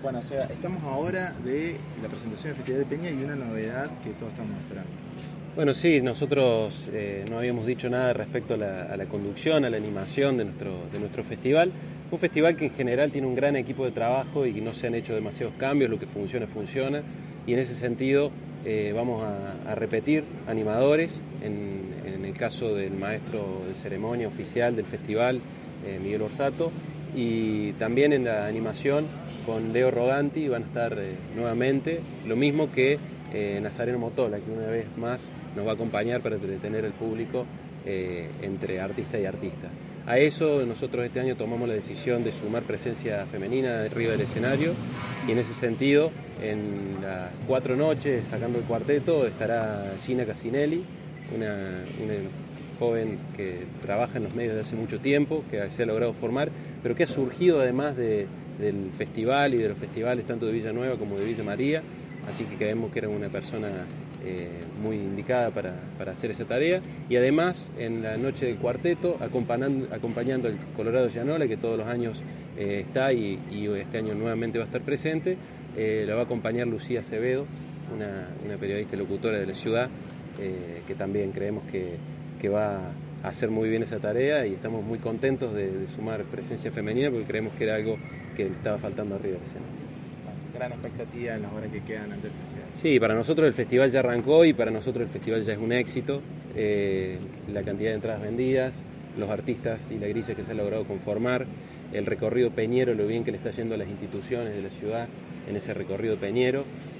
Bueno, o sea, estamos ahora de la presentación del Festival de Peña y una novedad que todos estamos esperando. Bueno, sí, nosotros no habíamos dicho nada respecto a la conducción, a la animación de nuestro festival. Un festival que en general tiene un gran equipo de trabajo y que no se han hecho demasiados cambios, lo que funciona, funciona. Y en ese sentido vamos a repetir animadores, en el caso del maestro de ceremonia oficial del festival, Miguel Orsato, y también en la animación con Leo Rodanti van a estar nuevamente, lo mismo que Nazareno Motola, que una vez más nos va a acompañar para entretener al público entre artista y artista. A eso nosotros este año tomamos la decisión de sumar presencia femenina arriba del escenario y en ese sentido en las 4 noches, sacando el cuarteto, estará Gina Casinelli, una joven que trabaja en los medios desde hace mucho tiempo, que se ha logrado formar, pero que ha surgido además del festival y de los festivales tanto de Villanueva como de Villa María, así que creemos que era una persona muy indicada para hacer esa tarea. Y además en la noche del cuarteto acompañando al Colorado Gianola, que todos los años está y este año nuevamente va a estar presente, la va a acompañar Lucía Acevedo, una periodista y locutora de la ciudad, que también creemos que va a hacer muy bien esa tarea y estamos muy contentos de sumar presencia femenina porque creemos que era algo que estaba faltando arriba del escenario. Gran expectativa en las horas que quedan antes del festival. Sí, para nosotros el festival ya arrancó y para nosotros el festival ya es un éxito. La cantidad de entradas vendidas, los artistas y la grilla que se ha logrado conformar, el recorrido peñero, lo bien que le está yendo a las instituciones de la ciudad en ese recorrido peñero,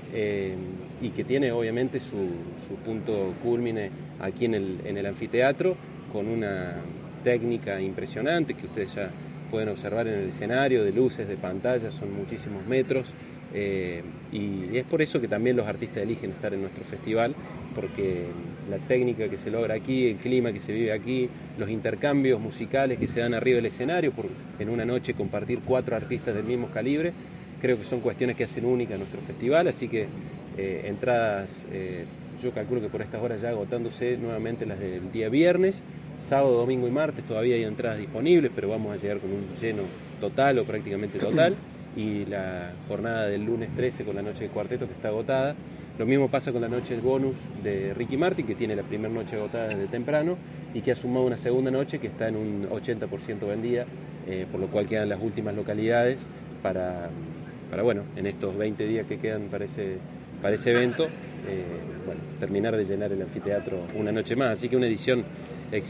y que tiene obviamente su punto cúlmine aquí en el anfiteatro con una técnica impresionante que ustedes ya pueden observar en el escenario, de luces, de pantallas, son muchísimos metros. Y es por eso que también los artistas eligen estar en nuestro festival, porque la técnica que se logra aquí, el clima que se vive aquí, los intercambios musicales que se dan arriba del escenario, por en una noche compartir 4 artistas del mismo calibre, creo que son cuestiones que hacen única nuestro festival, así que entradas, yo calculo que por estas horas ya agotándose nuevamente las del día viernes, sábado, domingo y martes todavía hay entradas disponibles, pero vamos a llegar con un lleno total o prácticamente total. Y la jornada del lunes 13 con la noche de cuarteto que está agotada. Lo mismo pasa con la noche del bonus de Ricky Martin, que tiene la primera noche agotada desde temprano y que ha sumado una segunda noche que está en un 80% vendida, por lo cual quedan las últimas localidades para bueno, en estos 20 días que quedan para ese evento, terminar de llenar el anfiteatro una noche más. Así que una edición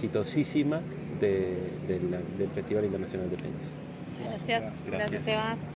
exitosísima del Festival Internacional de Peñas. Gracias, Sebas.